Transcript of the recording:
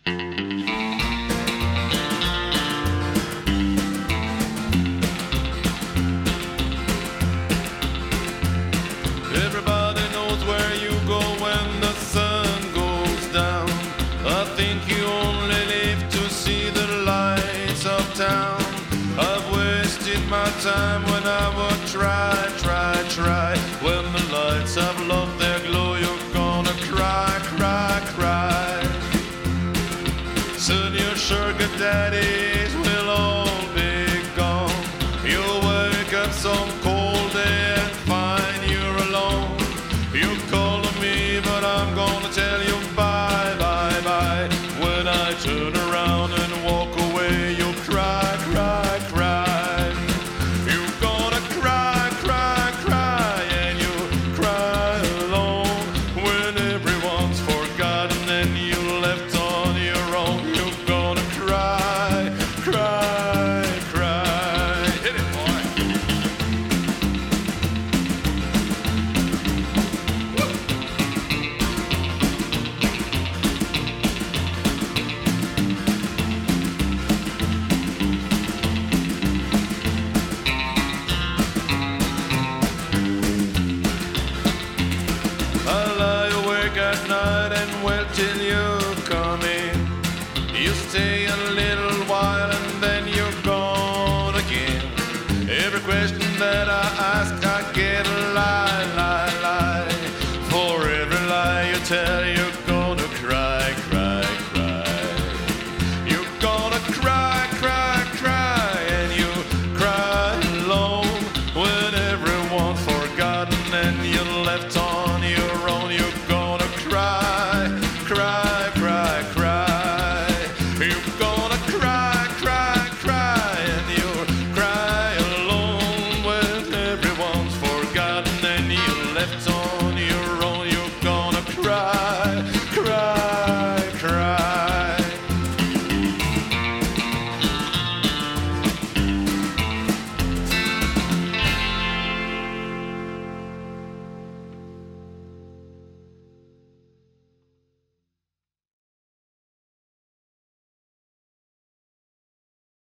Everybody knows where you go when the sun goes down. I think you only live to see the lights of town. I've wasted my time when I would try. When the lights have lost their glow, you're gonna cry. Soon your sugar daddies will all be gone. You'll wake up some cold day and find you're alone. You call me, but I'm gonna tell you bye. When I turn